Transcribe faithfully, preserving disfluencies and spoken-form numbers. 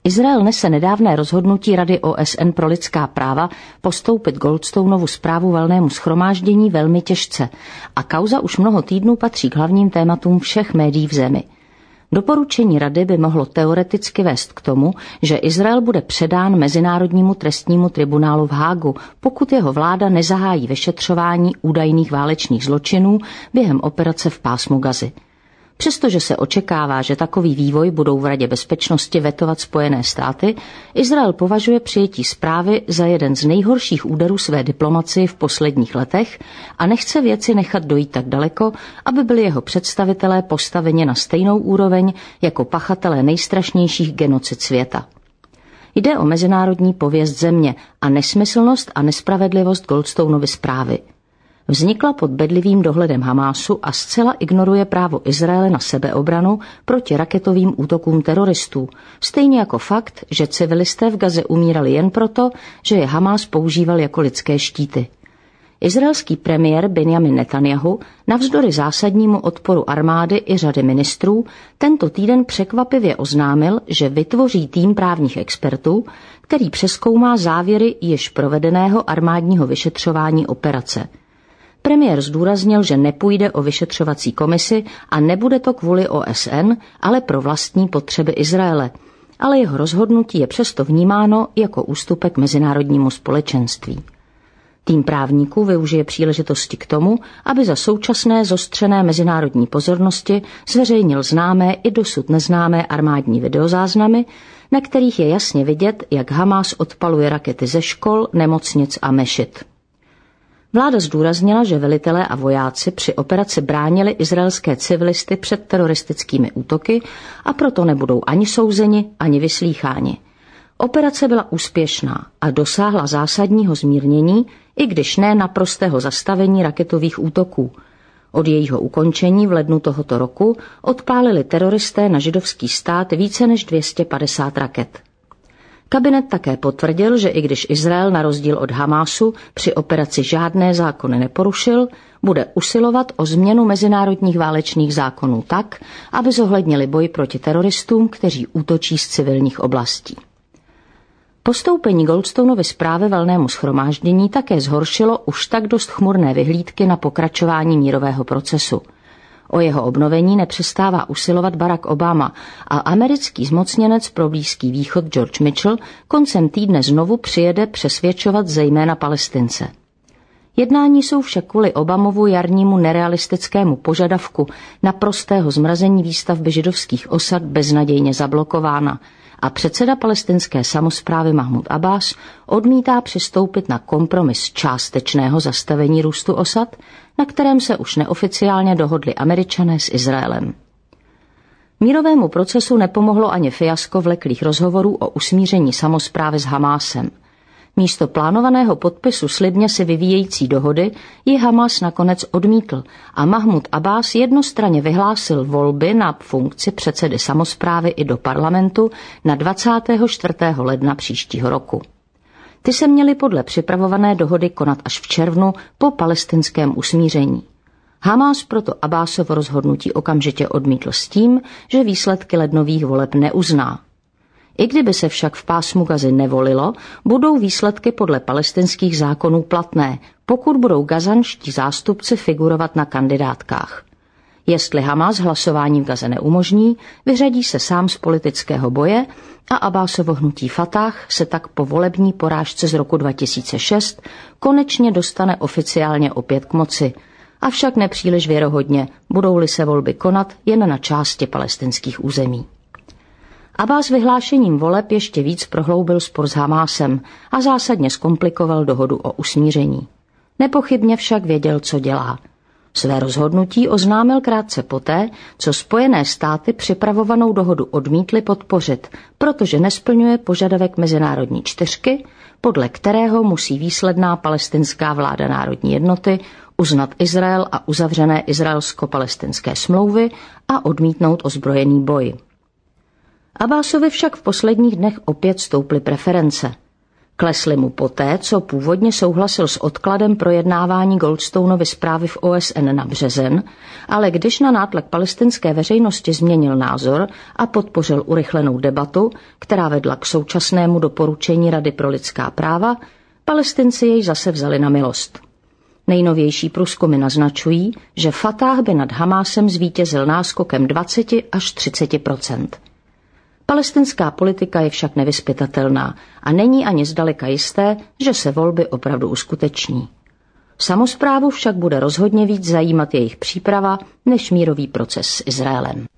Izrael nese nedávné rozhodnutí Rady O S N pro lidská práva postoupit Goldstoneovu zprávu valnému shromáždění velmi těžce a kauza už mnoho týdnů patří k hlavním tématům všech médií v zemi. Doporučení Rady by mohlo teoreticky vést k tomu, že Izrael bude předán Mezinárodnímu trestnímu tribunálu v Hágu, pokud jeho vláda nezahájí vyšetřování údajných válečných zločinů během operace v pásmu Gazy. Přestože se očekává, že takový vývoj budou v Radě bezpečnosti vetovat Spojené státy, Izrael považuje přijetí zprávy za jeden z nejhorších úderů své diplomacie v posledních letech a nechce věci nechat dojít tak daleko, aby byli jeho představitelé postaveni na stejnou úroveň jako pachatelé nejstrašnějších genocid světa. Jde o mezinárodní pověst země a nesmyslnost a nespravedlivost Goldstoneovy zprávy. Vznikla pod bedlivým dohledem Hamásu a zcela ignoruje právo Izraele na sebeobranu proti raketovým útokům teroristů, stejně jako fakt, že civilisté v Gaze umírali jen proto, že je Hamás používal jako lidské štíty. Izraelský premiér Benjamin Netanjahu, navzdory zásadnímu odporu armády i řady ministrů, tento týden překvapivě oznámil, že vytvoří tým právních expertů, který přezkoumá závěry již provedeného armádního vyšetřování operace. Premiér zdůraznil, že nepůjde o vyšetřovací komisi a nebude to kvůli O S N, ale pro vlastní potřeby Izraele. Ale jeho rozhodnutí je přesto vnímáno jako ústupek mezinárodnímu společenství. Tým právníků využije příležitosti k tomu, aby za současné zostřené mezinárodní pozornosti zveřejnil známé i dosud neznámé armádní videozáznamy, na kterých je jasně vidět, jak Hamás odpaluje rakety ze škol, nemocnic a mešit. Vláda zdůraznila, že velitelé a vojáci při operaci bránili izraelské civilisty před teroristickými útoky a proto nebudou ani souzeni, ani vyslýcháni. Operace byla úspěšná a dosáhla zásadního zmírnění, i když ne naprostého zastavení raketových útoků. Od jejího ukončení v lednu tohoto roku odpálili teroristé na židovský stát více než dvě stě padesát raket. Kabinet také potvrdil, že i když Izrael na rozdíl od Hamásu při operaci žádné zákony neporušil, bude usilovat o změnu mezinárodních válečných zákonů tak, aby zohlednili boj proti teroristům, kteří útočí z civilních oblastí. Postoupení Goldstoneovy zprávy valnému shromáždění také zhoršilo už tak dost chmurné vyhlídky na pokračování mírového procesu. O jeho obnovení nepřestává usilovat Barack Obama a americký zmocněnec pro Blízký východ George Mitchell koncem týdne znovu přijede přesvědčovat zejména Palestince. Jednání jsou však kvůli Obamovu jarnímu nerealistickému požadavku na prostého zmrazení výstavby židovských osad beznadějně zablokována a předseda palestinské samosprávy Mahmud Abbas odmítá přistoupit na kompromis částečného zastavení růstu osad, na kterém se už neoficiálně dohodli Američané s Izraelem. Mírovému procesu nepomohlo ani fiasko vleklých rozhovorů o usmíření samosprávy s Hamásem. Místo plánovaného podpisu slibně si vyvíjející dohody ji Hamás nakonec odmítl a Mahmud Abbas jednostranně vyhlásil volby na funkci předsedy samosprávy i do parlamentu na dvacátého čtvrtého ledna příštího roku. Ty se měly podle připravované dohody konat až v červnu po palestinském usmíření. Hamás proto Abbásovo rozhodnutí okamžitě odmítl s tím, že výsledky lednových voleb neuzná. I kdyby se však v pásmu Gazy nevolilo, budou výsledky podle palestinských zákonů platné, pokud budou gazanští zástupci figurovat na kandidátkách. Jestli Hamás hlasování v Gaze neumožní, vyřadí se sám z politického boje a Abbásovo hnutí Fatah se tak po volební porážce z roku dva tisíce šest konečně dostane oficiálně opět k moci. Avšak nepříliš věrohodně, budou-li se volby konat jen na části palestinských území. Abbás vyhlášením voleb ještě víc prohloubil spor s Hamásem a zásadně zkomplikoval dohodu o usmíření. Nepochybně však věděl, co dělá. Své rozhodnutí oznámil krátce poté, co Spojené státy připravovanou dohodu odmítly podpořit, protože nesplňuje požadavek mezinárodní čtyřky, podle kterého musí výsledná palestinská vláda národní jednoty uznat Izrael a uzavřené izraelsko-palestinské smlouvy a odmítnout ozbrojený boj. Abbásovi však v posledních dnech opět stouply preference. Klesly mu poté, co původně souhlasil s odkladem projednávání Goldstoneovy zprávy v O S N na březen, ale když na nátlak palestinské veřejnosti změnil názor a podpořil urychlenou debatu, která vedla k současnému doporučení Rady pro lidská práva, Palestinci jej zase vzali na milost. Nejnovější průzkumy naznačují, že Fatah by nad Hamásem zvítězil náskokem dvacet až třicet procent. Palestinská politika je však nevyzpytatelná a není ani zdaleka jisté, že se volby opravdu uskuteční. Samosprávu však bude rozhodně víc zajímat jejich příprava než mírový proces s Izraelem.